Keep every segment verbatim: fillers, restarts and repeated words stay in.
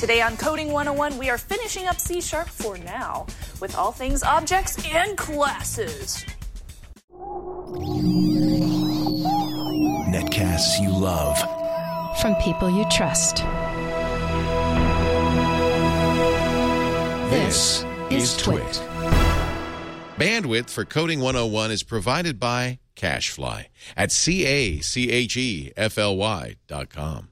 Today on Coding one oh one, we are finishing up C Sharp for now with all things objects and classes. Netcasts you love. From people you trust. This, this is Twit. Bandwidth for Coding one oh one is provided by CacheFly at C A C H E F L Y dot com.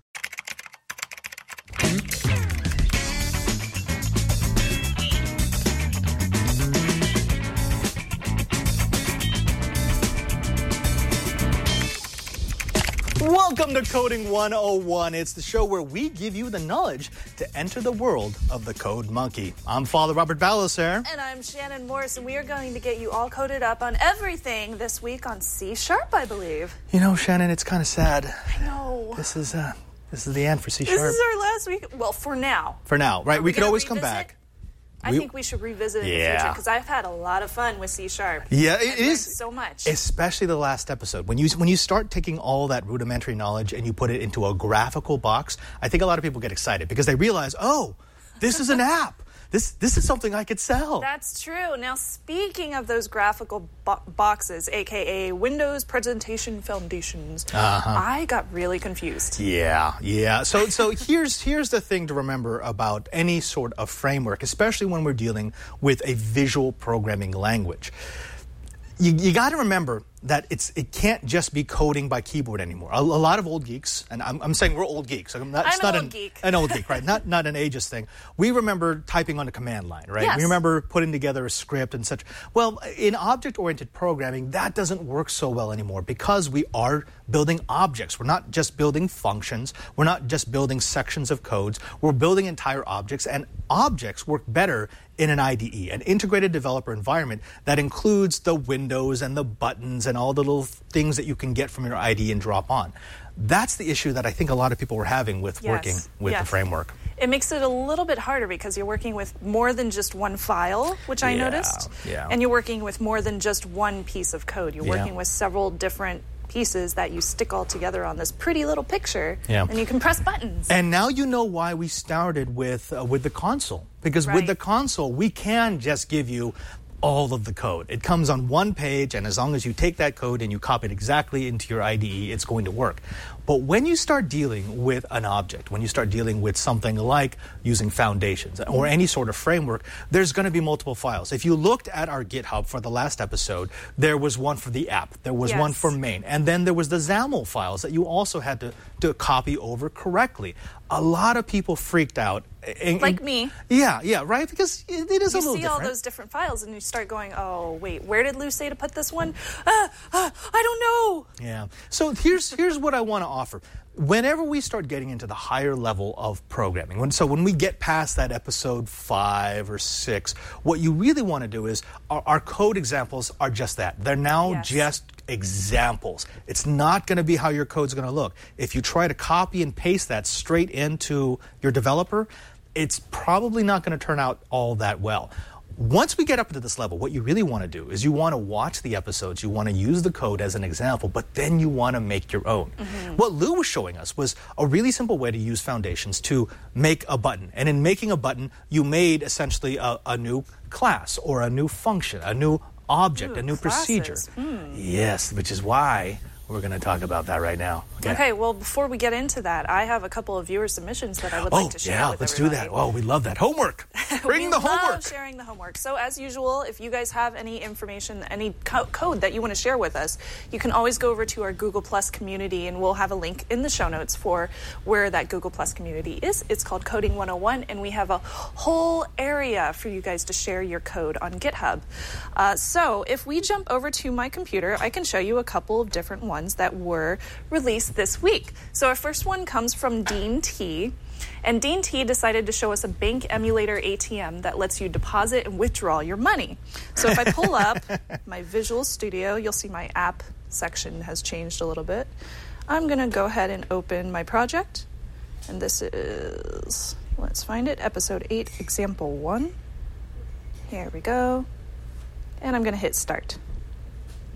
Welcome to Coding one oh one. It's the show where we give you the knowledge to enter the world of the Code Monkey. I'm Father Robert Ballecer. And I'm Shannon Morse, and we are going to get you all coded up on everything this week on C Sharp, I believe. You know, Shannon, it's kind of sad. I know. This is uh, this is the end for C Sharp. This is our last week. Well, for now. For now, right? Are we, we could always revisit? come back. I we, think we should revisit it in yeah. the future because I've had a lot of fun with C Sharp. Yeah, it it is so much. Especially the last episode. When you when you start taking all that rudimentary knowledge and you put it into a graphical box, I think a lot of people get excited because they realize, oh, this is an app. This this is something I could sell. That's true. Now, speaking of those graphical bo- boxes, a k a. Windows Presentation Foundations, uh-huh. I got really confused. Yeah, yeah. So so here's here's the thing to remember about any sort of framework, especially when we're dealing with a visual programming language. You, you got to remember that it's it can't just be coding by keyboard anymore. A, a lot of old geeks, and I'm, I'm saying we're old geeks. I'm, not, I'm it's an not old an, geek. An old geek, right? Not not an ageist thing. We remember typing on the command line, right? Yes. We remember putting together a script and such. Well, in object-oriented programming, that doesn't work so well anymore because we are building objects. We're not just building functions. We're not just building sections of codes. We're building entire objects, and objects work better in an I D E, an integrated developer environment that includes the windows and the buttons and all the little things that you can get from your I D E and drop on. That's the issue that I think a lot of people were having with Yes. working with yes. the framework. It makes it a little bit harder because you're working with more than just one file, which I Yeah, noticed. yeah. And you're working with more than just one piece of code. You're Yeah. working with several different pieces that you stick all together on this pretty little picture, Yeah. and you can press buttons. And now you know why we started with uh, with the console. Because with Right. the console, we can just give you all of the code. It comes on one page, and as long as you take that code and you copy it exactly into your I D E, it's going to work. But when you start dealing with an object, when you start dealing with something like using foundations or any sort of framework, there's going to be multiple files. If you looked at our GitHub for the last episode, there was one for the app, there was Yes. one for main, and then there was the XAML files that you also had to, to copy over correctly. A lot of people freaked out. And, Like and- me. Yeah, yeah, right? Because it, it is You a little see different. all those different files, and you start going, oh, wait, where did Lou say to put this one? Uh, uh, I don't know. Yeah. So here's here's what I want to offer. Whenever we start getting into the higher level of programming, when, so when we get past that episode five or six, what you really want to do is our, our code examples are just that. They're now Yes. just examples. It's not going to be how your code's going to look. If you try to copy and paste that straight into your developer, it's probably not going to turn out all that well. Once we get up to this level, what you really want to do is you want to watch the episodes, you want to use the code as an example, but then you want to make your own. Mm-hmm. What Lou was showing us was a really simple way to use Foundations to make a button. And in making a button, you made essentially a, a new class or a new function, a new object, Ooh, a new classes. procedure. Hmm. Yes, which is why we're going to talk about that right now. Okay, well, before we get into that, I have a couple of viewer submissions that I would Oh, like to share yeah, with let's everybody. do that. Oh, we love that. Homework. Bring we the love homework. sharing the homework. So as usual, if you guys have any information, any co- code that you want to share with us, you can always go over to our Google Plus community, and we'll have a link in the show notes for where that Google Plus community is. It's called Coding one oh one, and we have a whole area for you guys to share your code on GitHub. Uh, so if we jump over to my computer, I can show you a couple of different ones that were released this week. So our first one comes from Dean T. And Dean T decided to show us a bank emulator A T M that lets you deposit and withdraw your money. So if I pull up my Visual Studio, you'll see my app section has changed a little bit. I'm going to go ahead and open my project. And this is, let's find it, episode eight, example one. Here we go. And I'm going to hit start.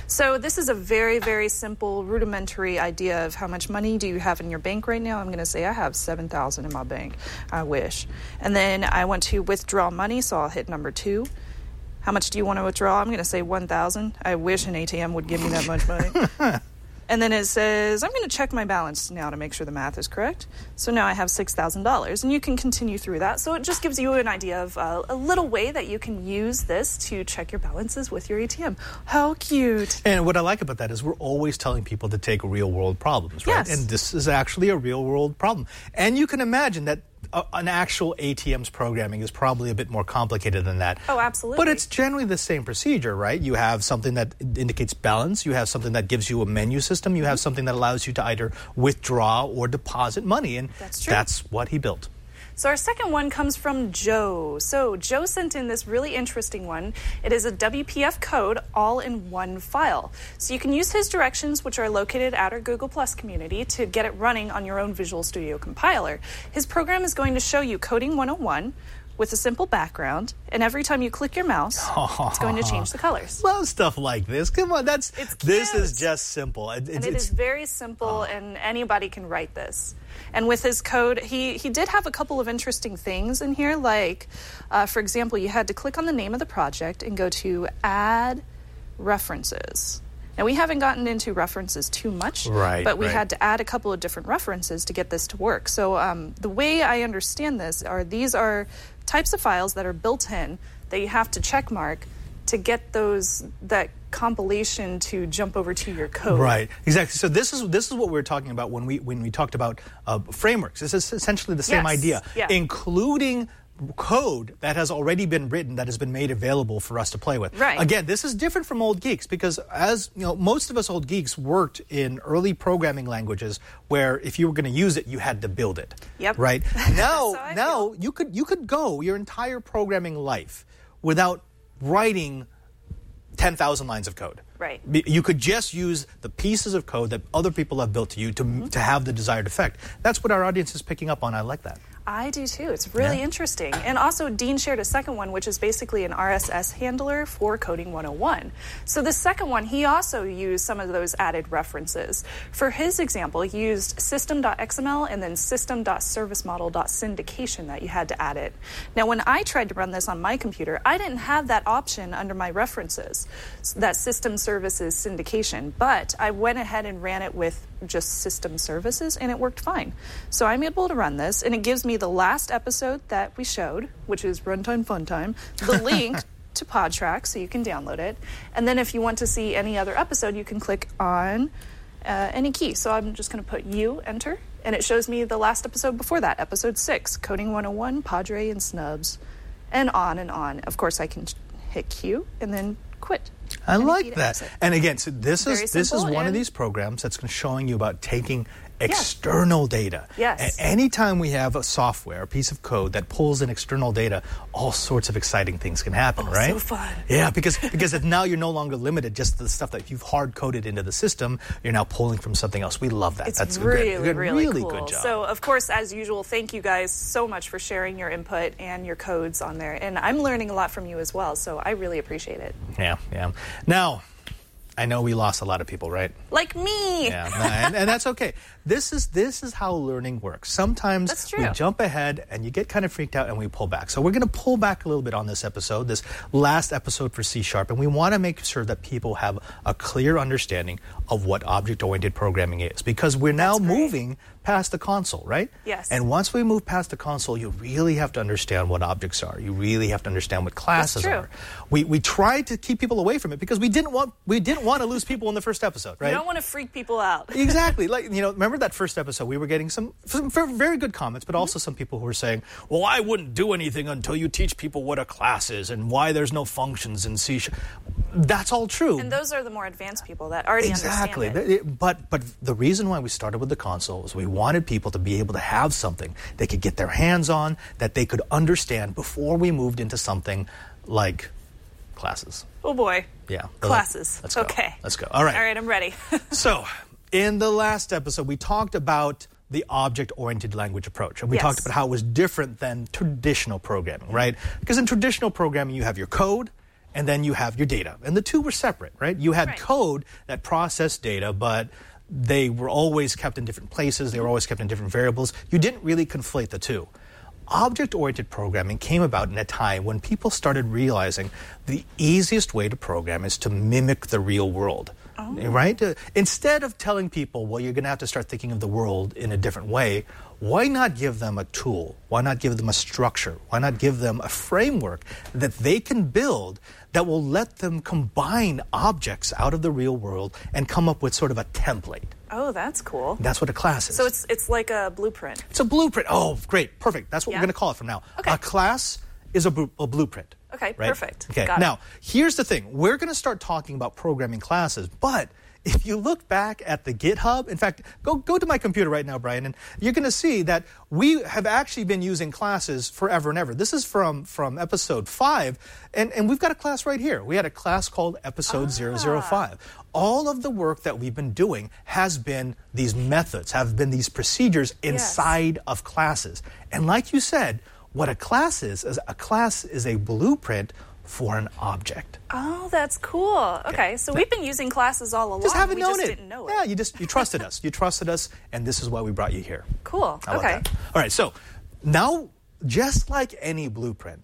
So this is a very, very simple, rudimentary idea of how much money do you have in your bank right now. I'm going to say I have seven thousand dollars in my bank. I wish. And then I want to withdraw money, so I'll hit number two. How much do you want to withdraw? I'm going to say one thousand dollars. I wish an A T M would give me that much money. And then it says, I'm going to check my balance now to make sure the math is correct. So now I have six thousand dollars, and you can continue through that. So it just gives you an idea of uh, a little way that you can use this to check your balances with your A T M. How cute. And what I like about that is we're always telling people to take real-world problems, right? Yes. And this is actually a real-world problem. And you can imagine that uh, an actual A T M's programming is probably a bit more complicated than that. Oh, absolutely. But it's generally the same procedure, right? You have something that indicates balance. You have something that gives you a menu system. You have mm-hmm. something that allows you to either withdraw or deposit money. And that's true. That's what he built. So our second one comes from Joe. So Joe sent in this really interesting one. It is a W P F code all in one file. So you can use his directions, which are located at our Google Plus community, to get it running on your own Visual Studio compiler. His program is going to show you Coding one oh one with a simple background, and every time you click your mouse, oh, it's going to change the colors. Love stuff like this. Come on, that's it's cute. This is just simple. It, and it is very simple, oh. and anybody can write this. And with his code, he, he did have a couple of interesting things in here, like, uh, for example, you had to click on the name of the project and go to Add References. Now, we haven't gotten into references too much, right, but we right. had to add a couple of different references to get this to work. So um, the way I understand this are these are types of files that are built in that you have to check mark to get those that compilation to jump over to your code. Right, exactly. So this is this is what we were talking about when we when we talked about uh, frameworks. This is essentially the same yes. idea, yeah. including code that has already been written that has been made available for us to play with. Right. Again, this is different from old geeks because as you know, most of us old geeks worked in early programming languages where if you were going to use it, you had to build it. Yep. Right. Now, so now you could you could go your entire programming life without writing ten thousand lines of code. Right. You could just use the pieces of code that other people have built to you to mm-hmm. to have the desired effect. That's what our audience is picking up on. I like that. I do too. It's really yeah. interesting. And also, Dean shared a second one, which is basically an R S S handler for Coding one oh one. So the second one, he also used some of those added references. For his example, he used system.xml and then system.servicemodel.syndication that you had to add it. Now, when I tried to run this on my computer, I didn't have that option under my references, that system services syndication. But I went ahead and ran it with just system services, and it worked fine. So I'm able to run this, and it gives me the last episode that we showed, which is Runtime Funtime, the link to PodTrack so you can download it. And then if you want to see any other episode, you can click on uh, any key. So I'm just going to put U, enter, and it shows me the last episode before that, episode six, Coding one oh one, Padre and Snubs, and on and on. Of course, I can hit Q and then quit. I like that. And again, so this Very is this is one and of these programs that's showing you about taking external yes. data. Yes. And anytime we have a software, a piece of code that pulls in external data, all sorts of exciting things can happen, oh, right? So fun. Yeah, because because if now you're no longer limited just to the stuff that you've hard coded into the system. You're now pulling from something else. We love that. It's that's really, good. really, really cool. good job. So, of course, as usual, thank you guys so much for sharing your input and your codes on there. And I'm learning a lot from you as well, so I really appreciate it. Yeah, yeah. Now, I know we lost a lot of people, right? Like me. Yeah, and, and that's okay. This is this is how learning works. Sometimes That's true. we jump ahead and you get kind of freaked out and we pull back. So we're going to pull back a little bit on this episode, this last episode for C Sharp, and we want to make sure that people have a clear understanding of what object-oriented programming is, because we're now That's great. moving past the console, right? Yes. And once we move past the console, you really have to understand what objects are. You really have to understand what classes That's true. are. We we tried to keep people away from it because we didn't want we didn't want to lose people in the first episode, right? You don't want to freak people out. Exactly. Like, you know, remember that first episode, we were getting some, some very good comments, but also some people who were saying, well, I wouldn't do anything until you teach people what a class is and why there's no functions in C Sharp. That's all true. And those are the more advanced people that already exactly. understand it. But, but the reason why we started with the console is we wanted people to be able to have something they could get their hands on, that they could understand before we moved into something like classes. Oh, boy. Yeah. Classes. Let's go. Okay. Let's go. All right. All right, I'm ready. So, in the last episode, we talked about the object-oriented language approach. And we Yes. talked about how it was different than traditional programming, right? Because in traditional programming, you have your code, and then you have your data. And the two were separate, right? You had Right. code that processed data, but they were always kept in different places. They were always kept in different variables. You didn't really conflate the two. Object-oriented programming came about in a time when people started realizing the easiest way to program is to mimic the real world. Oh. Right? Uh, instead of telling people, well, you're going to have to start thinking of the world in a different way, why not give them a tool? Why not give them a structure? Why not give them a framework that they can build that will let them combine objects out of the real world and come up with sort of a template? Oh, that's cool. That's what a class is. So it's it's like a blueprint. It's a blueprint. Oh, great. Perfect. That's what Yeah. we're going to call it from now. Okay. A class is a, blu- a blueprint. Okay, right? perfect. Okay, Got it. now, here's the thing. We're going to start talking about programming classes, but if you look back at the GitHub, in fact, go, go to my computer right now, Brian, and you're going to see that we have actually been using classes forever and ever. This is from, from episode five, and, and we've got a class right here. We had a class called episode zero zero five. All of the work that we've been doing has been these methods, have been these procedures inside of classes. And like you said, what a class is, is a class is a blueprint for an object. Oh, that's cool. Okay, so we've been using classes all along. Just haven't we known just it. didn't know it. Yeah, you just you trusted us. You trusted us, and this is why we brought you here. Cool. How about Okay. that? All right, so now, just like any blueprint,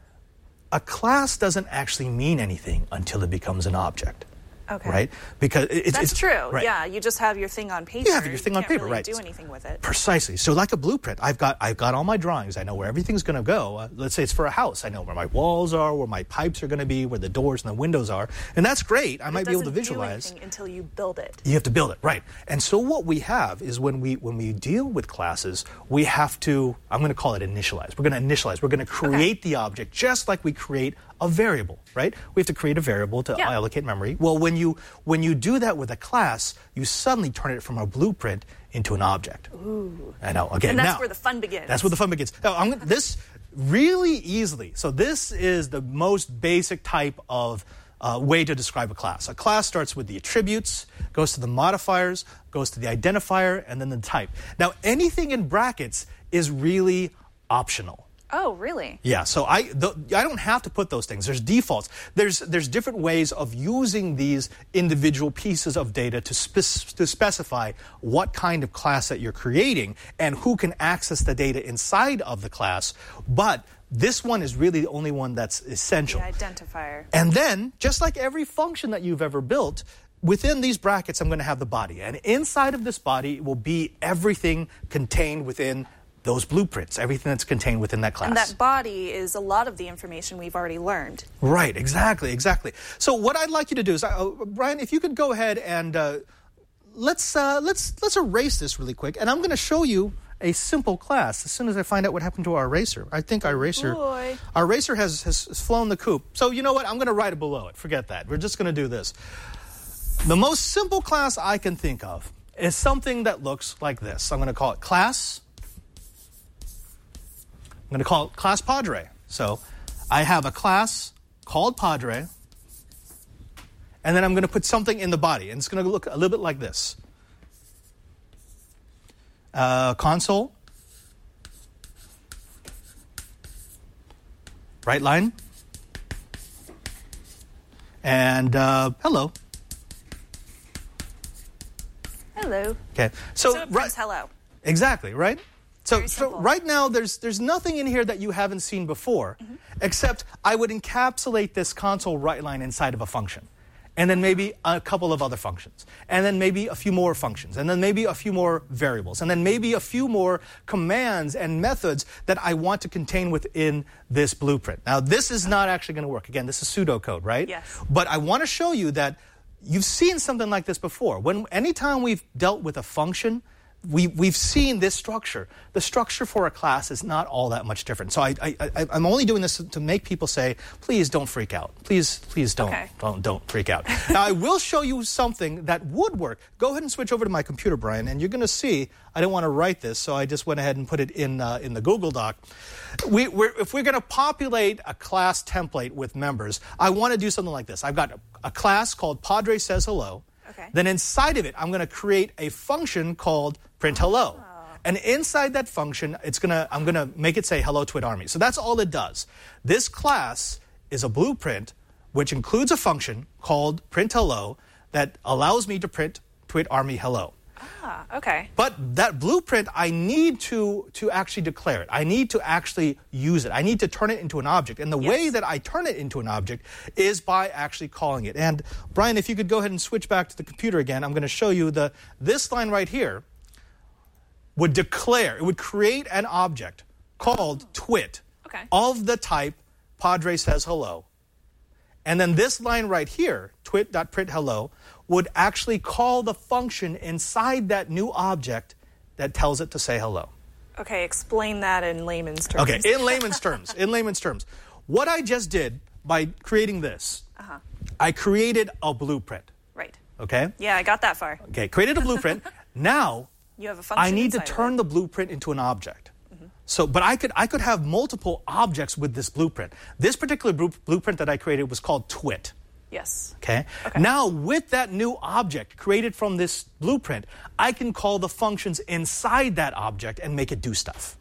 a class doesn't actually mean anything until it becomes an object. Okay. Right? Because it, it's That's it's, true. Right. Yeah, you just have your thing on paper. You have your thing on can't paper, really right. do anything with it. Precisely. So like a blueprint, I've got I've got all my drawings. I know where everything's going to go. Uh, let's say it's for a house. I know where my walls are, where my pipes are going to be, where the doors and the windows are. And that's great. I It might be able to doesn't do visualize. anything until you build it. You have to build it, right. And so what we have is when we when we deal with classes, we have to, I'm going to call it initialize. We're going to initialize. We're going to create the object just like we create a variable, right? We have to create a variable to Yeah. allocate memory. Well, when you when you do that with a class, you suddenly turn it from a blueprint into an object. Ooh. I know. Again, And that's now, where the fun begins. That's where the fun begins. Now, I'm gonna, this really easily. So this is the most basic type of uh, way to describe a class. A class starts with the attributes, goes to the modifiers, goes to the identifier, and then the type. Now, anything in brackets is really optional. Oh, really? Yeah, so I the, I don't have to put those things. There's defaults. There's there's different ways of using these individual pieces of data to spe- to specify what kind of class that you're creating and who can access the data inside of the class. But this one is really the only one that's essential. The identifier. And then, just like every function that you've ever built, within these brackets, I'm going to have the body. And inside of this body will be everything contained within those blueprints, everything that's contained within that class. And that body is a lot of the information we've already learned. Right, exactly, exactly. So what I'd like you to do is, uh, Brian, if you could go ahead and uh, let's uh, let's let's erase this really quick, and I'm going to show you a simple class as soon as I find out what happened to our eraser. I think our eraser, Boy. our eraser has, has has flown the coop. So you know what? I'm going to write it below it. Forget that. We're just going to do this. The most simple class I can think of is something that looks like this. I'm going to call it class. I'm going to call it class Padre. So I have a class called Padre, and then I'm going to put something in the body, and it's going to look a little bit like this. Uh, console, right line, and uh, hello. Hello. Okay, so, So it right, prints hello. exactly, right? So, Very so simple. right now, there's there's nothing in here that you haven't seen before, Mm-hmm. except I would encapsulate this console right line inside of a function, and then maybe a couple of other functions, and then maybe a few more functions, and then maybe a few more variables, and then maybe a few more commands and methods that I want to contain within this blueprint. Now, this is not actually going to work. Again, this is pseudocode, right? Yes. But I want to show you that you've seen something like this before. When anytime we've dealt with a function, we, we've seen this structure. The structure for a class is not all that much different. So I, I, I, I'm only doing this to make people say, please don't freak out. Please, please don't, Okay. don't, don't freak out. Now, I will show you something that would work. Go ahead and switch over to my computer, Brian, and you're going to see, I didn't want to write this, so I just went ahead and put it in, uh, in the Google Doc. We, we're, if we're going to populate a class template with members, I want to do something like this. I've got a, a class called Padre Says Hello. Okay. Then inside of it, I'm going to create a function called print hello. Oh. And inside that function, it's gonna I'm going to make it say hello Twit Army. So that's all it does. This class is a blueprint which includes a function called print hello that allows me to print Twit Army hello. Ah, okay. But that blueprint, I need to, to actually declare it. I need to actually use it. I need to turn it into an object. And the Yes. way that I turn it into an object is by actually calling it. And Brian, if you could go ahead and switch back to the computer again, I'm going to show you the this line right here would declare, it would create an object called Twit Okay. of the type Padre says hello. And then this line right here, twit.printHello, would actually call the function inside that new object that tells it to say hello. Okay, explain that in layman's terms. Okay, in layman's terms, in layman's terms. What I just did by creating this, Uh-huh. I created a blueprint, Right. okay? Yeah, I got that far. Okay, created a blueprint. Now, You have a function I need to inside of turn it. the blueprint into an object. So, but I could I could have multiple objects with this blueprint. This particular blu- blueprint that I created was called Twit. Yes. Okay? Okay. Now, with that new object created from this blueprint, I can call the functions inside that object and make it do stuff.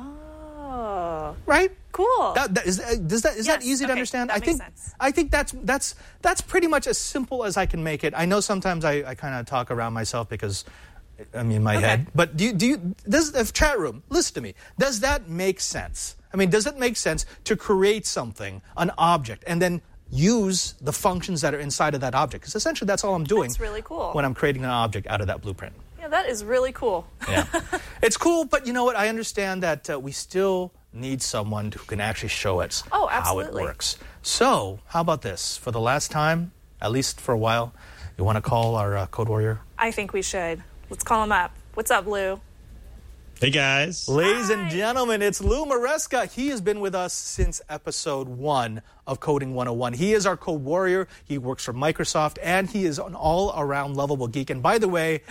Oh, Right? cool. That, that, is, uh, does that, is that Yes, easy to okay, understand? that I makes think sense. I think that's that's that's pretty much as simple as I can make it. I know sometimes I, I kind of talk around myself because I'm in my Okay. head. But do you, do you does if chat room, listen to me. Does that make sense? I mean, does it make sense to create something, an object, and then use the functions that are inside of that object? Because essentially that's all I'm doing. That's really cool. When I'm creating an object out of that blueprint. Yeah, that is really cool. Yeah. It's cool, but you know what? I understand that uh, we still need someone who can actually show us Oh, how it absolutely. works. So, how about this? For the last time, at least for a while, you want to call our uh, Code Warrior? I think we should. Let's call him up. What's up, Lou? Hey, guys. Ladies and gentlemen, it's Lou Maresca. He has been with us since episode one of Coding one oh one. He is our Code Warrior. He works for Microsoft, and he is an all-around lovable geek. And by the way,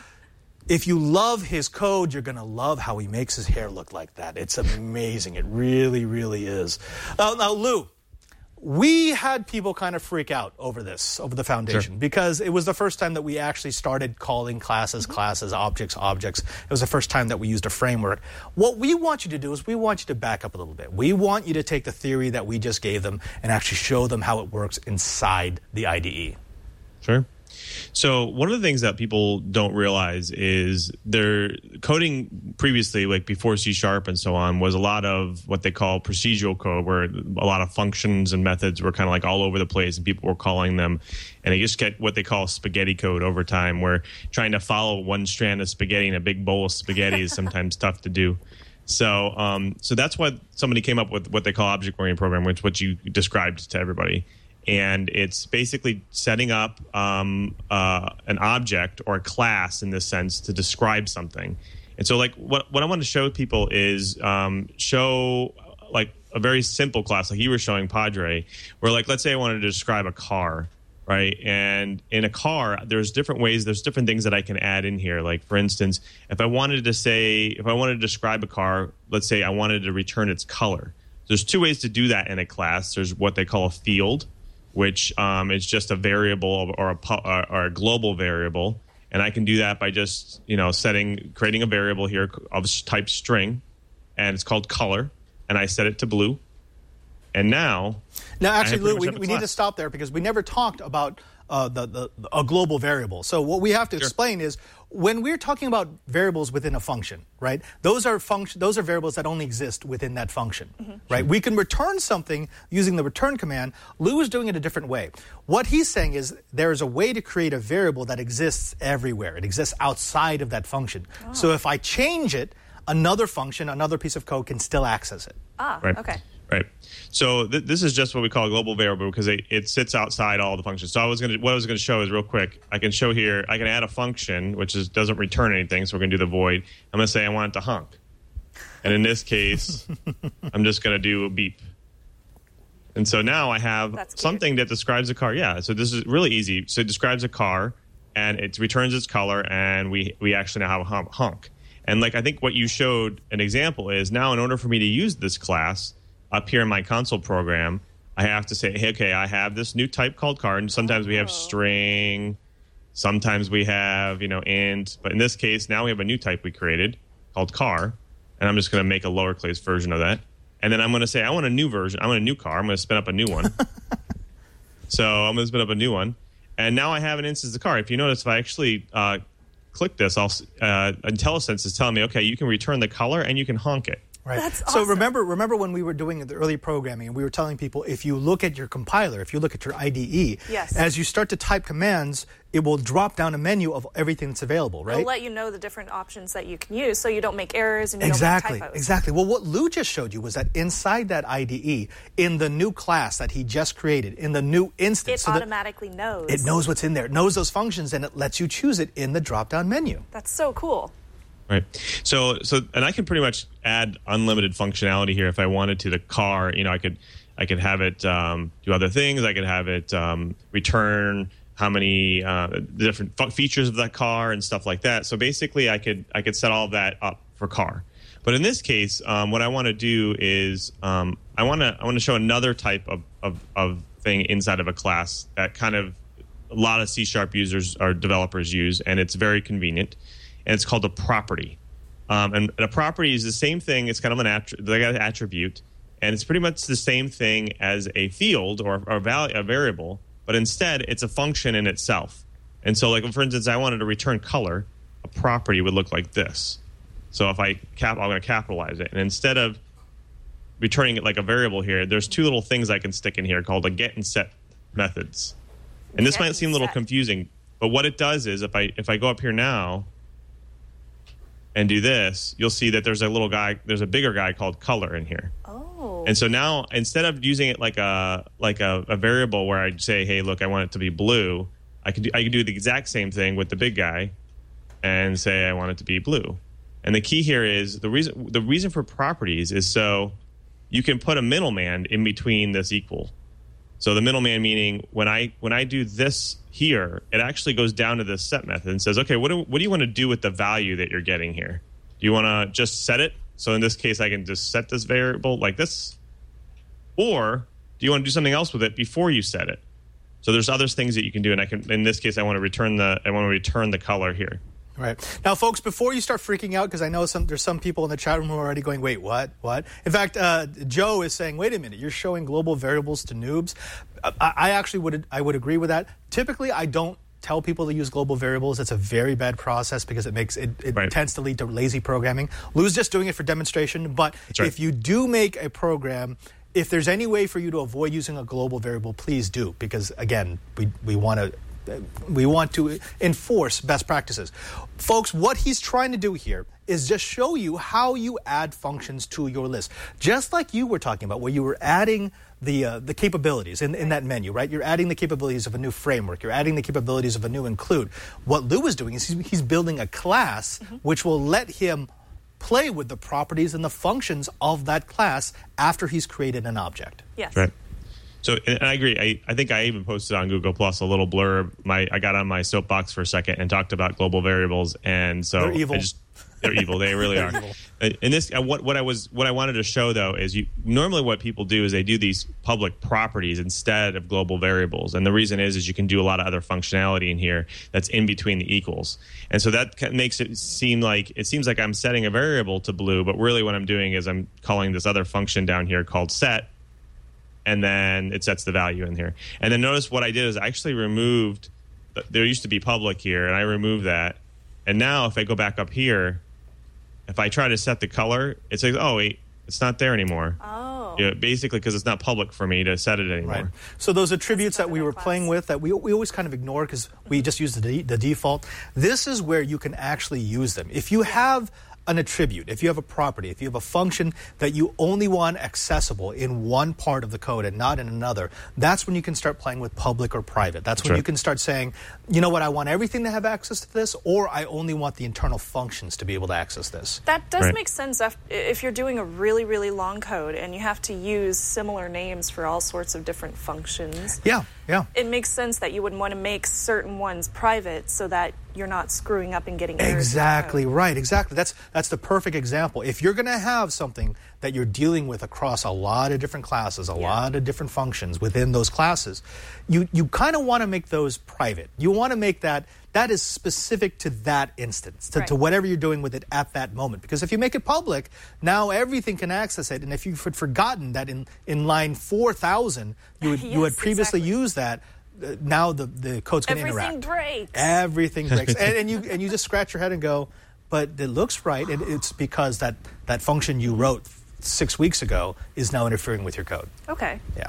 if you love his code, you're going to love how he makes his hair look like that. It's amazing. It really, really is. Uh, now, Lou, we had people kind of freak out over this, over the foundation, Sure. because it was the first time that we actually started calling classes, classes, objects, objects. It was the first time that we used a framework. What we want you to do is we want you to back up a little bit. We want you to take the theory that we just gave them and actually show them how it works inside the I D E. Sure. So one of the things that people don't realize is their coding previously, like before C Sharp and so on, was a lot of what they call procedural code, where a lot of functions and methods were kind of like all over the place, and people were calling them, and they just get what they call spaghetti code over time, where trying to follow one strand of spaghetti in a big bowl of spaghetti is sometimes tough to do. So, um, so that's why somebody came up with what they call object-oriented programming, which is what you described to everybody. And it's basically setting up um, uh, an object or a class in this sense to describe something. And so, like, what what I want to show people is um, show like a very simple class, like you were showing Padre, where, like, let's say I wanted to describe a car, right? And in a car, there's different ways, there's different things that I can add in here. Like, for instance, if I wanted to say, if I wanted to describe a car, let's say I wanted to return its color. There's two ways to do that in a class. There's what they call a field, which um, is just a variable or a, pu- or a global variable. And I can do that by just, you know, setting, creating a variable here of type string, and it's called color, and I set it to blue. And now, Now, I actually, have Lou, pretty we, much have a we need to class. stop there because we never talked about uh, the, the a global variable. So what we have to Sure. explain is when we're talking about variables within a function, right? Those are function. Those are variables that only exist within that function, right? We can return something using the return command. Lou is doing it a different way. What he's saying is there is a way to create a variable that exists everywhere. It exists outside of that function. So if I change it, another function, another piece of code can still access it. Ah, Right. okay. Right. So th- this is just what we call a global variable because it, it sits outside all the functions. So I was going to what I was going to show is real quick. I can show here. I can add a function which is doesn't return anything. So we're going to do the void. I'm going to say I want it to honk, and in this case, I'm just going to do a beep. And so now I have That's cute. something that describes a car. Yeah. So this is really easy. So it describes a car, and it returns its color, and we we actually now have a hum- honk. And like I think what you showed an example is now in order for me to use this class up here in my console program, I have to say, hey, okay, I have this new type called car, and sometimes we have string, sometimes we have, you know, int, but in this case, now we have a new type we created called car, and I'm just going to make a lowercase version of that. And then I'm going to say, I want a new version, I want a new car, I'm going to spin up a new one. So I'm going to spin up a new one. And now I have an instance of the car. If you notice, if I actually uh, click this, I'll, uh, IntelliSense is telling me, okay, you can return the color and you can honk it. Right. That's so awesome. remember, remember when we were doing the early programming and we were telling people, if you look at your compiler, if you look at your I D E, yes. as you start to type commands, it will drop down a menu of everything that's available, right? It'll let you know the different options that you can use so you don't make errors and you exactly, don't make typos. Exactly. Well, what Lou just showed you was that inside that I D E, in the new class that he just created, in the new instance, it so automatically knows. It knows what's in there. It knows those functions, and it lets you choose it in the drop-down menu. That's so cool. Right. So, so, and I can pretty much add unlimited functionality here if I wanted to. The car, you know, I could, I could have it um, do other things. I could have it um, return how many uh, different f- features of that car and stuff like that. So basically, I could, I could set all of that up for car. But in this case, um, what I want to do is um, I want to, I want to show another type of, of, of thing inside of a class that kind of a lot of C Sharp users or developers use, and it's very convenient. And it's called a property. Um, and, and a property is the same thing. It's kind of an attri- they got an attribute, and it's pretty much the same thing as a field or, or a, val- a variable, but instead it's a function in itself. And so, like for instance, I wanted to return color. A property would look like this. So if I cap, I'm going to capitalize it, and instead of returning it like a variable here, there's two little things I can stick in here called a get and set methods. And this Get might seem a and little set. confusing, but what it does is if I if I go up here now and do this, you'll see that there's a little guy, there's a bigger guy called color in here. Oh. And so now, instead of using it like a like a, a variable where I'd say, hey, look, I want it to be blue, I could do, I could do the exact same thing with the big guy and say I want it to be blue. And the key here is the reason the reason for properties is so you can put a middleman in between this equal. So the middleman meaning when I when I do this here, it actually goes down to the set method and says, okay, what do, what do you want to do with the value that you're getting here? Do you want to just set it? So in this case, I can just set this variable like this. Or do you want to do something else with it before you set it? So there's other things that you can do, and I can. In this case, I want to return the I want to return the color here. Right. Now, folks, before you start freaking out, because I know some, there's some people in the chat room who are already going, wait, what? What? In fact, uh, Joe is saying, wait a minute, you're showing global variables to noobs. I, I actually would I would agree with that. Typically, I don't tell people to use global variables. It's a very bad process because it makes it, it right. tends to lead to lazy programming. Lou's just doing it for demonstration, but right. if you do make a program, if there's any way for you to avoid using a global variable, please do, because, again, we, we want to We want to enforce best practices. Folks, what he's trying to do here is just show you how you add functions to your list. Just like you were talking about, where you were adding the uh, the capabilities in, in that menu, right? You're adding the capabilities of a new framework. You're adding the capabilities of a new include. What Lou is doing is he's, he's building a class mm-hmm. which will let him play with the properties and the functions of that class after he's created an object. Yes. Right. So, and I agree. I, I think I even posted on Google Plus a little blurb. My I got on my soapbox for a second and talked about global variables, and so they're evil. I just, they're evil. They really are. Evil. And this, what what I was what I wanted to show though is you normally what people do is they do these public properties instead of global variables, and the reason is is you can do a lot of other functionality in here that's in between the equals, and so that makes it seem like it seems like I'm setting a variable to blue, but really what I'm doing is I'm calling this other function down here called set. And then it sets the value in here. And then notice what I did is I actually removed, there used to be public here, and I removed that. And now if I go back up here, if I try to set the color, it says, oh, wait, it's not there anymore. Oh. Yeah, basically because it's not public for me to set it anymore. Right. So those attributes that we were class. playing with that we, we always kind of ignore because we just use the, de- the default, this is where you can actually use them. If you have an attribute, if you have a property, if you have a function that you only want accessible in one part of the code and not in another, that's when you can start playing with public or private. That's when Sure. you can start saying, you know what, I want everything to have access to this, or I only want the internal functions to be able to access this. That does Right. make sense if, if you're doing a really, really long code and you have to use similar names for all sorts of different functions. Yeah, yeah. It makes sense that you would want to make certain ones private so that you're not screwing up and getting errors. Exactly right. Exactly. That's that's the perfect example. If you're going to have something that you're dealing with across a lot of different classes, a Yeah. lot of different functions within those classes, you, you kind of want to make those private. You want to make that, that is specific to that instance, to, Right. to whatever you're doing with it at that moment. Because if you make it public, now everything can access it. And if you've forgotten that in, in line four thousand, you, would, you had Yes, previously exactly. used that, uh, now the, the code's going to interact. Everything breaks. Everything breaks. and, and, you, and you just scratch your head and go, but it looks right. And it's because that, that function you wrote six weeks ago is now interfering with your code. Okay. Yeah.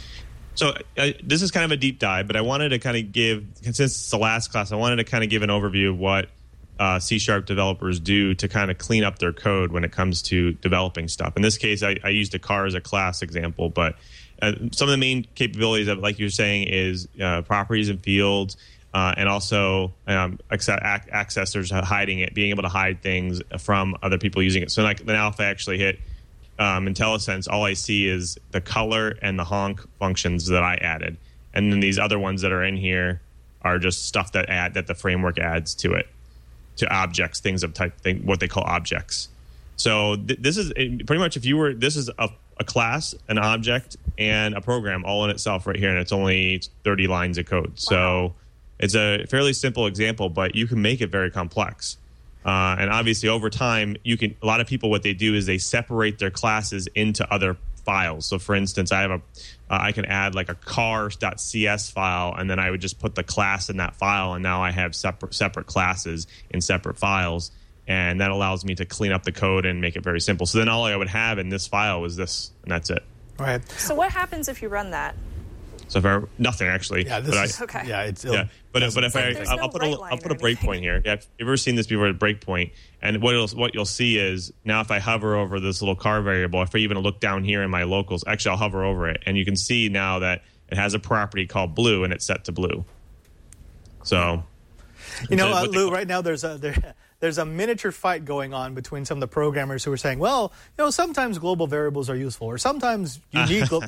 So uh, this is kind of a deep dive, but I wanted to kind of give, since it's the last class, I wanted to kind of give an overview of what uh, C Sharp developers do to kind of clean up their code when it comes to developing stuff. In this case, I, I used a car as a class example, but uh, some of the main capabilities of, like you're saying, is uh, properties and fields, uh, and also um, access, accessors hiding it, being able to hide things from other people using it. So like now if I actually hit Um, IntelliSense, all I see is the color and the honk functions that I added, and then these other ones that are in here are just stuff that add that the framework adds to it, to objects, things of type thing, what they call objects. So th- this is pretty much if you were this is a, a class, an object, and a program all in itself right here, and it's only thirty lines of code. So Wow. it's a fairly simple example, but you can make it very complex. Uh, and obviously, over time, you can. A lot of people, what they do is they separate their classes into other files. So, for instance, I have a, uh, I can add like a cars.cs file, and then I would just put the class in that file, and now I have separate separate classes in separate files, and that allows me to clean up the code and make it very simple. So then, all I would have in this file was this, and that's it. Right. So what happens if you run that? So if I, nothing actually. Yeah, this but is, I, Okay. yeah, it's, Yeah, but but if I There's I'll, no I'll put a right line I'll put a or anything. breakpoint here. Yeah, if you've ever seen this before, a breakpoint, and what you'll, what you'll see is now if I hover over this little car variable, if I even look down here in my locals, actually I'll hover over it, and you can see now that it has a property called blue, and it's set to blue. So, You know, What uh, they Lou, call- right now there's a there, there's a miniature fight going on between some of the programmers who are saying, well, you know, sometimes global variables are useful, or sometimes you need glo-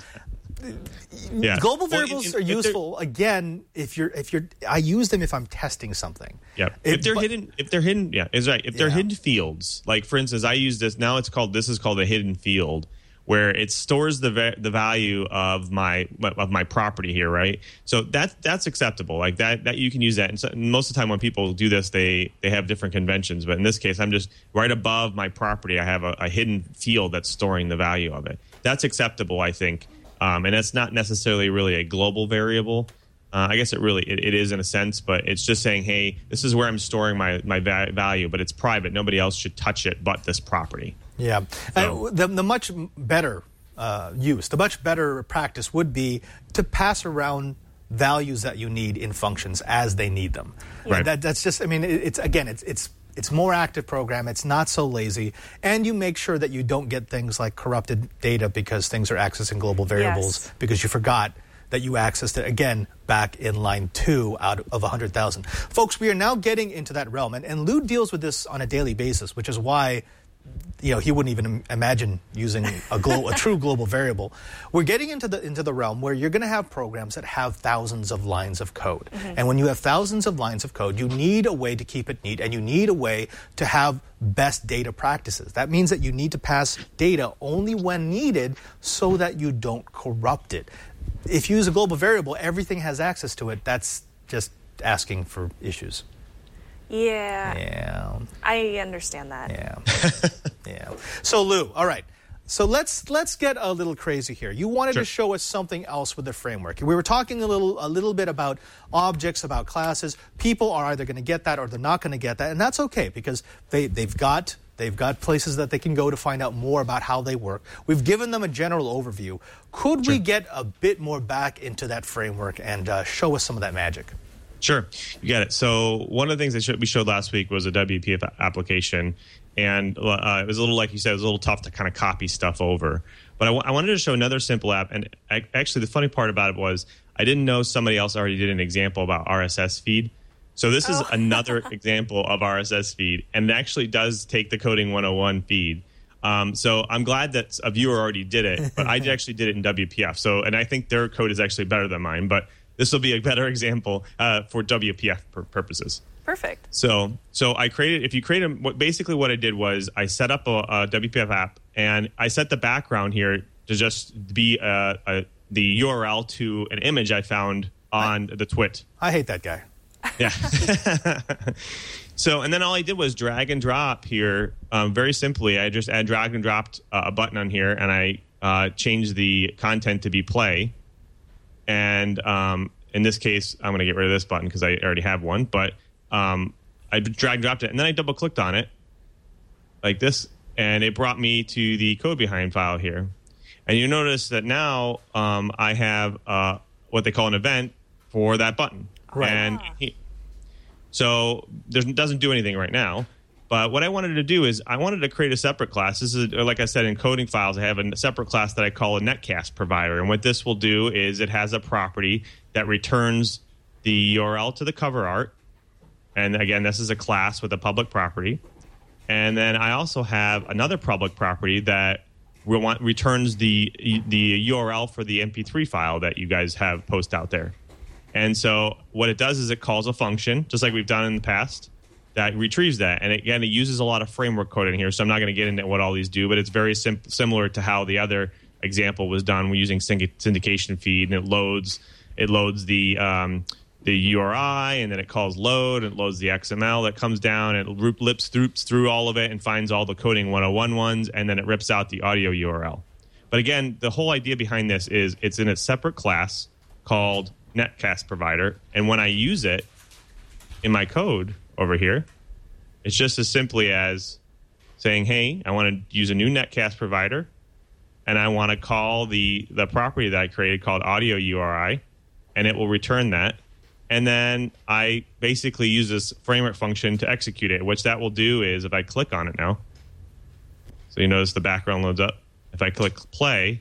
yeah, global Well, variables in- are if they're- useful. Again, if you're if you're, I use them if I'm testing something. Yeah, It- if they're but- hidden, if they're hidden, yeah, is right. If they're Yeah. hidden fields, like for instance, I use this now. It's called this is called a hidden field, where it stores the va- the value of my of my property here, right? So that that's acceptable. Like that that you can use that. And so, most of the time when people do this, they they have different conventions. But in this case, I'm just right above my property. I have a, a hidden field that's storing the value of it. That's acceptable, I think, um, and that's not necessarily really a global variable. Uh, I guess it really it, it is in a sense, but it's just saying, hey, this is where I'm storing my my va- value, but it's private. Nobody else should touch it but this property. Yeah. So- Uh, the, the much better uh, use, the much better practice would be to pass around values that you need in functions as they need them. Right. That, that's just, I mean, it, it's again, it's it's it's more active program. It's not so lazy, and you make sure that you don't get things like corrupted data because things are accessing global variables Yes. because you forgot that you accessed it again back in line two out of one hundred thousand. Folks, we are now getting into that realm, and, and Lou deals with this on a daily basis, which is why you know he wouldn't even im- imagine using a, glo- a true global variable. We're getting into the into the realm where you're going to have programs that have thousands of lines of code, and when you have thousands of lines of code, you need a way to keep it neat, and you need a way to have best data practices. That means that you need to pass data only when needed, so that you don't corrupt it. If you use a global variable, everything has access to it. That's just asking for issues. Yeah, Yeah. I understand that. Yeah. yeah. So Lou, all right. So let's let's get a little crazy here. You wanted Sure. to show us something else with the framework. We were talking a little a little bit about objects, about classes. People are either going to get that or they're not going to get that, and that's okay because they they've got they've got places that they can go to find out more about how they work. We've given them a general overview. Could we get a bit more back into that framework and uh, show us some of that magic? Sure, you got it. So one of the things that sh- we showed last week was a W P F application, and uh, it was a little, like you said, it was a little tough to kind of copy stuff over. But I, w- I wanted to show another simple app, and I, actually the funny part about it was I didn't know somebody else already did an example about R S S feed. So this is Oh. another example of R S S feed, and it actually does take the Coding one oh one feed. Um, so I'm glad that a viewer already did it, but I actually did it in W P F. So, and I think their code is actually better than mine, but this will be a better example uh, for W P F pur- purposes. Perfect. So, so I created. If you create a, what basically what I did was I set up a, a W P F app and I set the background here to just be a, a, the U R L to an image I found on I, the twit. I hate that guy. Yeah. So, and then all I did was drag and drop here. Um, very simply, I just add drag and dropped uh, a button on here, and I uh, changed the content to be play. And um, in this case, I'm going to get rid of this button because I already have one. But um, I drag and dropped it, and then I double clicked on it like this, and it brought me to the code behind file here. And you notice that now um, I have uh, what they call an event for that button. Right. And he, so it doesn't do anything right now. But what I wanted to do is I wanted to create a separate class. This is, like I said, in coding files, I have a separate class that I call a netcast provider. And what this will do is it has a property that returns the U R L to the cover art. And again, this is a class with a public property. And then I also have another public property that we want, returns the the U R L for the M P three file that you guys have post out there. And so what it does is it calls a function, just like we've done in the past, that retrieves that. And again, it uses a lot of framework code in here, so I'm not going to get into what all these do, but it's very sim- similar to how the other example was done. We're using sync- syndication feed, and it loads it loads the um, the U R I, and then it calls load, and it loads the X M L that comes down, and it lips throughs through all of it and finds all the coding one oh one ones, and then it rips out the audio U R L. But again, the whole idea behind this is it's in a separate class called netcast provider, and when I use it in my code over here, it's just as simply as saying, hey, I want to use a new netcast provider, and I want to call the the property that I created called audio U R I, and it will return that. And then I basically use this framework function to execute it, which that will do is if I click on it now, so you notice the background loads up. If I click play,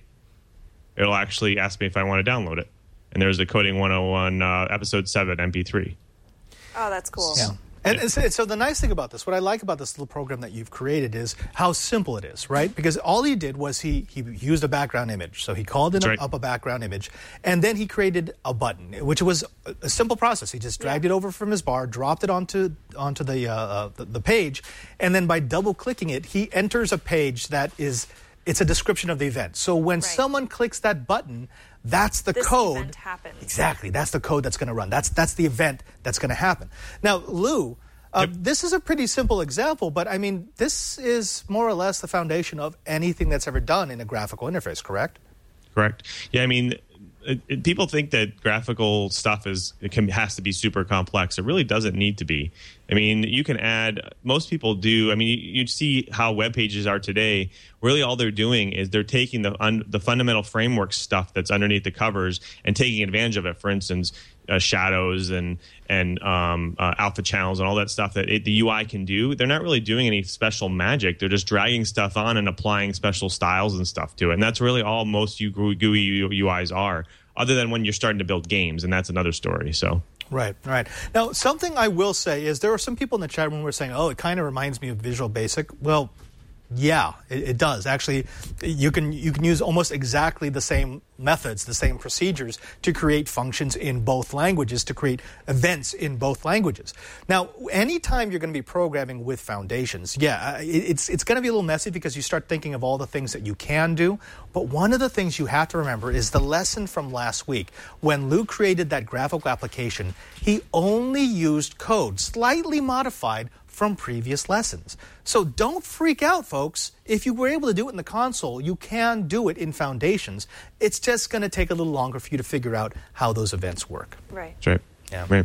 it'll actually ask me if I want to download it. And there's the Coding one oh one uh, episode seven M P three. Oh, that's cool. Yeah. And, and so, so the nice thing about this, what I like about this little program that you've created is how simple it is, right? Because all he did was he he used a background image. So he called in a, right. up a background image, and then he created a button, which was a, a simple process. He just dragged yeah. it over from his bar, dropped it onto onto the, uh, uh, the the page, and then by double clicking it, he enters a page that is it's a description of the event. So when right. someone clicks that button, that's the this code. Event happens. Exactly. That's the code that's going to run. That's that's the event that's going to happen. Now, Lou, uh, yep. this is a pretty simple example, but I mean, this is more or less the foundation of anything that's ever done in a graphical interface, correct? Correct. Yeah, I mean, it, it, people think that graphical stuff is it can has to be super complex. It really doesn't need to be. I mean, you can add. Most people do. I mean, you, you see how web pages are today. Really, all they're doing is they're taking the un, the fundamental framework stuff that's underneath the covers and taking advantage of it. For instance, uh, shadows and and um, uh, alpha channels and all that stuff that it, the U I can do. They're not really doing any special magic. They're just dragging stuff on and applying special styles and stuff to it. And that's really all most G U I U Is are, other than when you're starting to build games, and that's another story. So. Right, right. Now, something I will say is there are some people in the chat room who are saying, oh, it kind of reminds me of Visual Basic. Well, yeah, it, it does. Actually, you can you can use almost exactly the same methods, the same procedures to create functions in both languages, to create events in both languages. Now, anytime you're going to be programming with foundations, yeah, it, it's it's going to be a little messy because you start thinking of all the things that you can do. But one of the things you have to remember is the lesson from last week. When Lou created that graphical application, he only used code slightly modified from previous lessons. So don't freak out, folks. If you were able to do it in the console, you can do it in Foundations. It's just going to take a little longer for you to figure out how those events work. Right. That's right. Yeah. Right.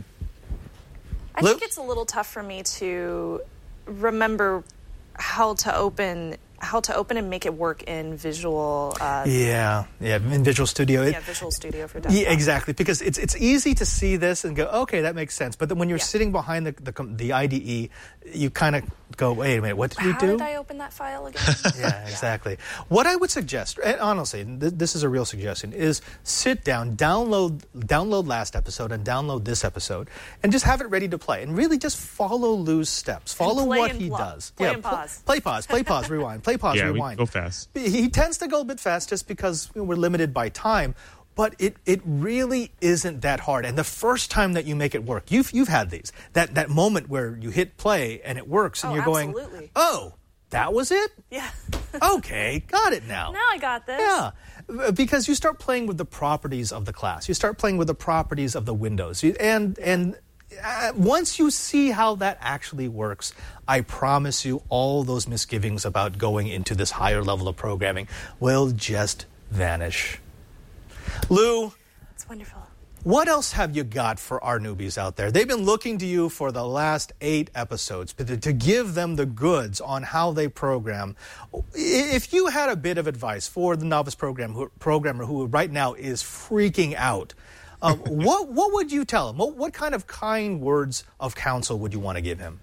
I Lou? think it's a little tough for me to remember how to open how to open and make it work in Visual. Uh, yeah, yeah, in Visual Studio. Yeah, Visual Studio for desktop. Yeah, exactly, because it's it's easy to see this and go, okay, that makes sense. But then when you're yeah. sitting behind the the, the I D E, you kind of go, wait a minute, what did how we do? How did I open that file again? Yeah, exactly. What I would suggest, and honestly, th- this is a real suggestion, is sit down, download download last episode and download this episode, and just have it ready to play. And really just follow Lou's steps. Follow what he pl- does. Play yeah, and pause. Pl- play, pause. Play, pause, rewind. Play, pause, yeah, rewind. We go fast. He tends to go a bit fast just because we're limited by time. But it, it really isn't that hard. And the first time that you make it work, you've you've had these. That that moment where you hit play and it works and oh, you're going, absolutely. oh, That was it? Yeah. Okay, got it now. Now I got this. Yeah, because you start playing with the properties of the class. You start playing with the properties of the windows. You- And, and uh, once you see how that actually works, I promise you all those misgivings about going into this higher level of programming will just vanish. Lou, It's wonderful. what else have you got for our newbies out there? They've been looking to you for the last eight episodes to, to give them the goods on how they program. If you had a bit of advice for the novice program who, programmer who right now is freaking out, um, what what would you tell him? What, what kind of kind words of counsel would you want to give him?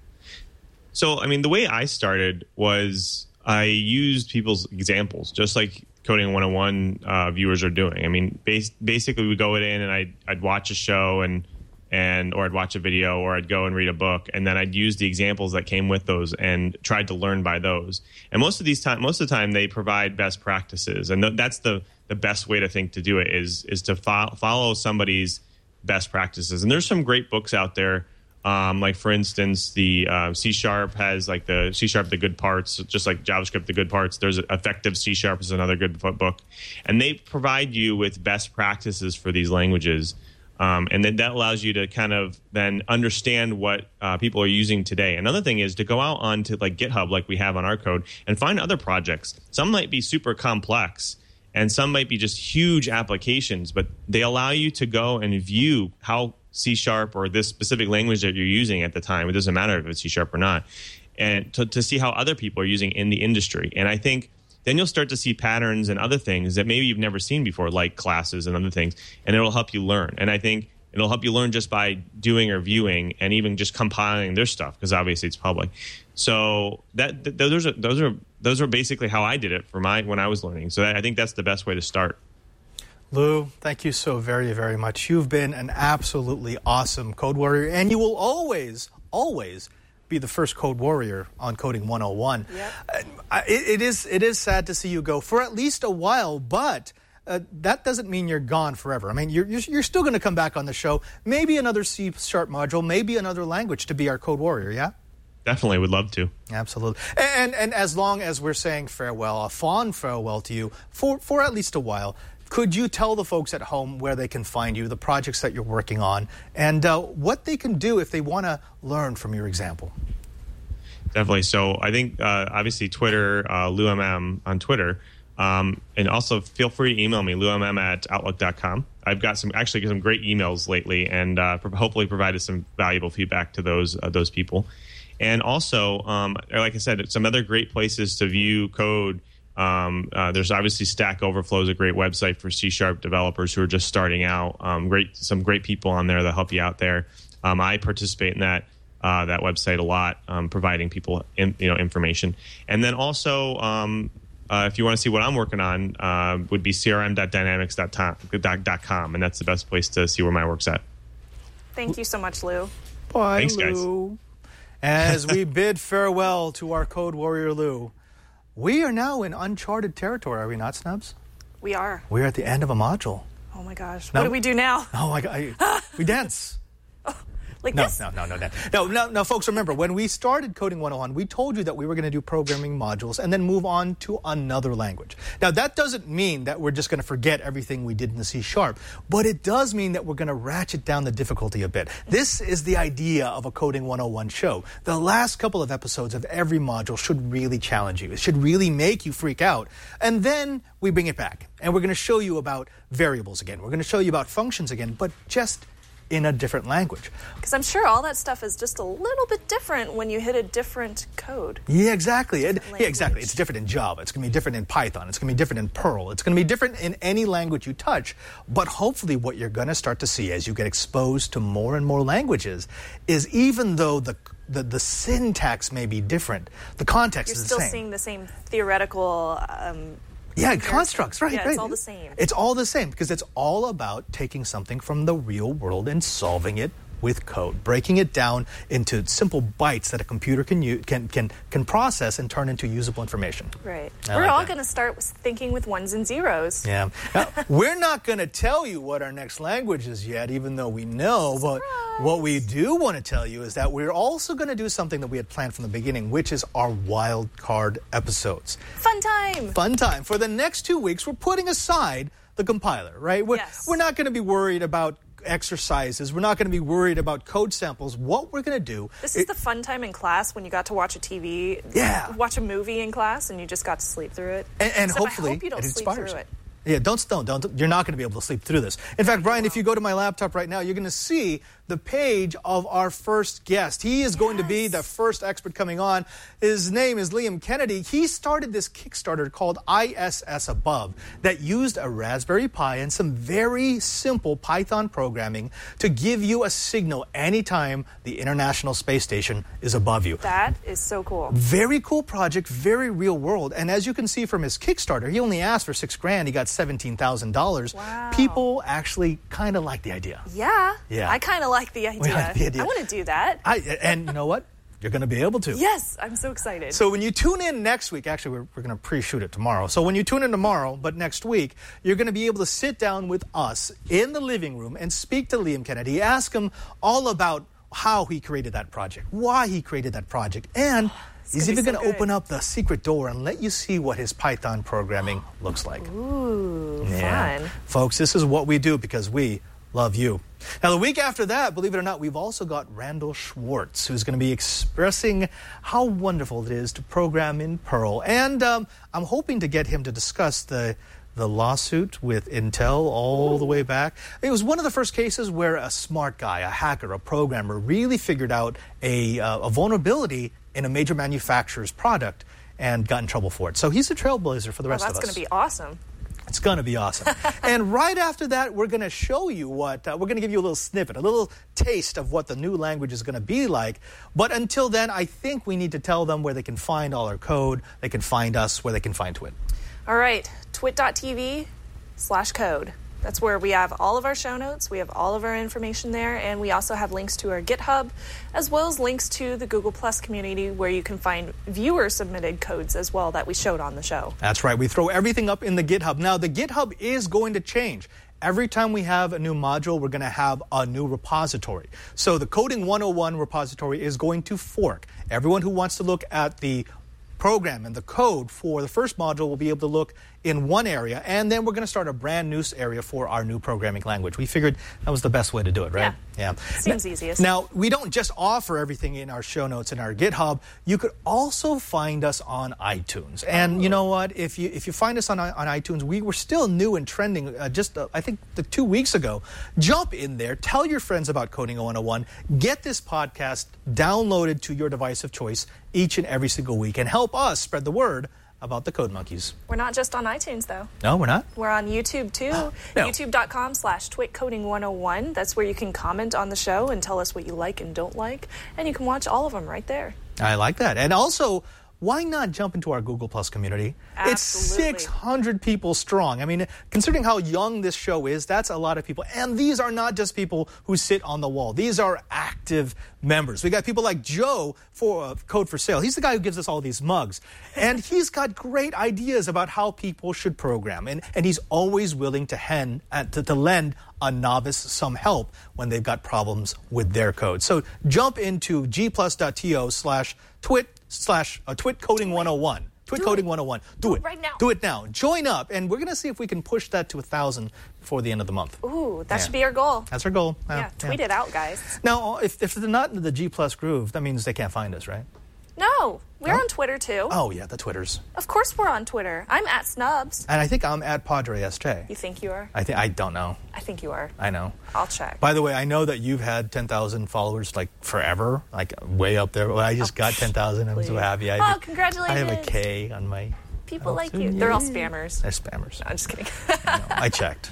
So, I mean, the way I started was I used people's examples, just like Coding one oh one uh, viewers are doing. I mean, bas- basically, we go in and I'd, I'd watch a show and and or I'd watch a video or I'd go and read a book, and then I'd use the examples that came with those and tried to learn by those. And most of these time, most of the time, they provide best practices, and th- that's the the best way to think to do it is is to fo- follow somebody's best practices. And there's some great books out there. Um, like, for instance, the uh, C Sharp has like the C Sharp, the good parts, just like JavaScript, the good parts. There's Effective C Sharp is another good book. And they provide you with best practices for these languages. Um, and then that allows you to kind of then understand what uh, people are using today. Another thing is to go out onto like GitHub, like we have on our code, and find other projects. Some might be super complex, and some might be just huge applications, but they allow you to go and view how C Sharp or this specific language that you're using at the time, it doesn't matter if it's C Sharp or not, and to, to see how other people are using in the industry. And I think then you'll start to see patterns and other things that maybe you've never seen before, like classes and other things, and it'll help you learn. And I think it'll help you learn just by doing or viewing and even just compiling their stuff, because obviously it's public. So that th- those are those are those are basically how I did it for my when I was learning. So I think that's the best way to start. Lou, thank you so very, very much. You've been an absolutely awesome code warrior, and you will always, always be the first code warrior on Coding one oh one. Yep. Uh, it, it is it is sad to see you go for at least a while, but uh, that doesn't mean you're gone forever. I mean, you're, you're, you're still going to come back on the show, maybe another C Sharp module, maybe another language to be our code warrior, yeah? Definitely would love to. Absolutely. And, and as long as we're saying farewell, a fond farewell to you for, for at least a while, could you tell the folks at home where they can find you, the projects that you're working on, and uh, what they can do if they want to learn from your example? Definitely. So I think uh, obviously Twitter, uh, LouMM on Twitter, um, and also feel free to email me, LouMM at outlook dot com. I've got some actually some great emails lately, and uh, hopefully provided some valuable feedback to those uh, those people. And also, um, like I said, some other great places to view code. Um, uh, there's obviously Stack Overflow is a great website for C Sharp developers who are just starting out. Um, great, some great people on there that help you out there. Um, I participate in that uh, that website a lot, um, providing people in, you know information. And then also, um, uh, if you want to see what I'm working on, uh, would be c r m dot dynamics dot com, and that's the best place to see where my work's at. Thank you so much, Lou. Bye, Thanks, guys. Lou. As we bid farewell to our code warrior Lou, we are now in uncharted territory, are we not, Snubs? We are. We're at the end of a module. Oh my gosh. Now- what do we do now? Oh my God! I- we dance. Like No, this? no, no, no, no, no, no, no, folks. Remember, when we started Coding one oh one, we told you that we were going to do programming modules and then move on to another language. Now, that doesn't mean that we're just going to forget everything we did in the C Sharp, but it does mean that we're going to ratchet down the difficulty a bit. This is the idea of a Coding one oh one show. The last couple of episodes of every module should really challenge you. It should really make you freak out. And then we bring it back, and we're going to show you about variables again. We're going to show you about functions again, but just in a different language. Because I'm sure all that stuff is just a little bit different when you hit a different code. Yeah, exactly. It, Different yeah, exactly. language. It's different in Java. It's going to be different in Python. It's going to be different in Perl. It's going to be different in any language you touch. But hopefully what you're going to start to see as you get exposed to more and more languages is even though the the, the syntax may be different, the context You're is still the same. seeing the same theoretical um, Yeah, comparison. constructs, right, Yeah, right. it's all the same. It's all the same because it's all about taking something from the real world and solving it with code, breaking it down into simple bytes that a computer can use, can can can process and turn into usable information. Right. I We're like all that. going to start with thinking with ones and zeros. Yeah. Now, we're not going to tell you what our next language is yet, even though we know. But what we do want to tell you is that we're also going to do something that we had planned from the beginning, which is our wild card episodes. Fun time. Fun time. For the next two weeks, we're putting aside the compiler, right? We're, Yes. we're not going to be worried about exercises. We're not going to be worried about code samples. What we're going to do... This is it- the fun time in class when you got to watch a T V, Yeah. watch a movie in class, and you just got to sleep through it. And, and Except hopefully I hope you don't it sleep inspires through you. it. Yeah, don't, don't, don't. You're not going to be able to sleep through this. In fact, Brian, if you go to my laptop right now, you're going to see the page of our first guest. He is going to be Yes. the first expert coming on. His name is Liam Kennedy. He started this Kickstarter called I S S Above that used a Raspberry Pi and some very simple Python programming to give you a signal anytime the International Space Station is above you. That is so cool. Very cool project, very real world. And as you can see from his Kickstarter, he only asked for six grand. He got seventeen thousand dollars. Wow. People actually kind of like the idea. Yeah. Yeah. I kind of like the idea. like the idea. I want to do that. I, and you know what? You're going to be able to. Yes, I'm so excited. So when you tune in next week, actually, we're, we're going to pre-shoot it tomorrow. So when you tune in tomorrow, but next week, you're going to be able to sit down with us in the living room and speak to Liam Kennedy, ask him all about how he created that project, why he created that project, and he's gonna be even so going to good. open up the secret door and let you see what his Python programming looks like. Ooh, Yeah. fun. Folks, this is what we do because we love you. Now, the week after that, believe it or not, we've also got Randall Schwartz, who's going to be expressing how wonderful it is to program in Perl. And um, I'm hoping to get him to discuss the the lawsuit with Intel all the way back. It was one of the first cases where a smart guy, a hacker, a programmer, really figured out a, uh, a vulnerability in a major manufacturer's product and got in trouble for it. So he's a trailblazer for the Well, rest that's of us. going to be awesome. It's going to be awesome. And right after that, we're going to show you what, uh, we're going to give you a little snippet, a little taste of what the new language is going to be like. But until then, I think we need to tell them where they can find all our code, they can find us, where they can find Twit. All right, twit.tv slash code. That's where we have all of our show notes. We have all of our information there. And we also have links to our GitHub, as well as links to the Google Plus community where you can find viewer-submitted codes as well that we showed on the show. That's right. We throw everything up in the GitHub. Now, the GitHub is going to change. Every time we have a new module, we're going to have a new repository. So the Coding one oh one repository is going to fork. Everyone who wants to look at the program and the code for the first module will be able to look in one area, and then we're going to start a brand new area for our new programming language. We figured that was the best way to do it, right? Yeah. Seems Now- easiest. Now, we don't just offer everything in our show notes and our GitHub. You could also find us on iTunes. And you know what? If you if you find us on on iTunes, we were still new and trending uh, just, uh, I think, the two weeks ago. Jump in there. Tell your friends about Coding one oh one. Get this podcast downloaded to your device of choice each and every single week, and help us spread the word about the Code Monkeys. We're not just on iTunes, though. No, we're not. We're on YouTube, too. No. YouTube.com slash twitcoding101. That's where you can comment on the show and tell us what you like and don't like. And you can watch all of them right there. I like that. And also, why not jump into our Google Plus community? Absolutely. It's six hundred people strong. I mean, considering how young this show is, that's a lot of people. And these are not just people who sit on the wall. These are active members. We got people like Joe for uh, Code for Sale. He's the guy who gives us all these mugs. And he's got great ideas about how people should program. And, and he's always willing to, hen, uh, to, to lend a novice some help when they've got problems with their code. So jump into gplus.to slash twit slash uh, twit coding one oh one. Twit coding one oh one. Do, Do it it right now. Do it now. Join up, and we're going to see if we can push that to a thousand before the end of the month. Ooh, that Yeah. should be our goal. That's our goal. Yeah, tweet it out, guys. Now, if, if they're not in the G Plus groove, that means they can't find us, right? No, we're No? on Twitter, too. Oh, yeah, the Twitters. Of course we're on Twitter. I'm at Snubs. And I think I'm at Padre S J. You think you are? I, th- I don't know. I think you are. I know. I'll check. By the way, I know that you've had ten thousand followers like forever, like way up there. Well, I just Oh, got ten thousand. I'm so please. happy. I Oh, just- congratulations. I have a K on my... People Oh, like so you. They're all yay. spammers. They're spammers. No, I'm just kidding. No, I checked.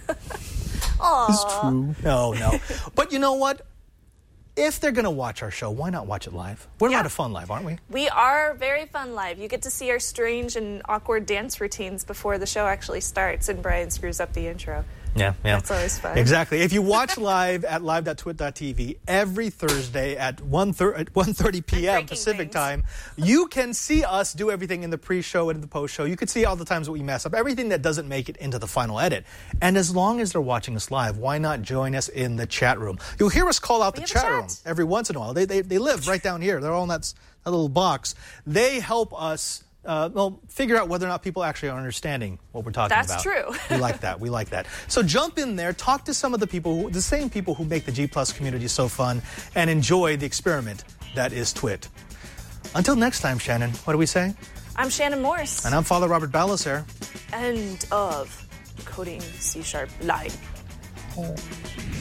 Aw. It's true. No, no. But you know what? If they're going to watch our show, why not watch it live? We're a Yeah. lot of fun live, aren't we? We are very fun live. You get to see our strange and awkward dance routines before the show actually starts and Brian screws up the intro. Yeah, yeah. That's always fun. Exactly. If you watch live at live dot twit dot t v every Thursday at one thirty p.m. Pacific things. time, you can see us do everything in the pre-show and in the post-show. You can see all the times that we mess up, everything that doesn't make it into the final edit. And as long as they're watching us live, why not join us in the chat room? You'll hear us call out We the have a chat, chat. room every once in a while. They, they, they live right down here. They're all in that, that little box. They help us Uh, well, figure out whether or not people actually are understanding what we're talking That's about. true. We like that. We like that. So jump in there, talk to some of the people, who, the same people who make the G Plus community so fun, and enjoy the experiment that is Twit. Until next time, Shannon, what do we say? I'm Shannon Morse. And I'm Father Robert Balaser. End of Coding C Sharp Live. Oh.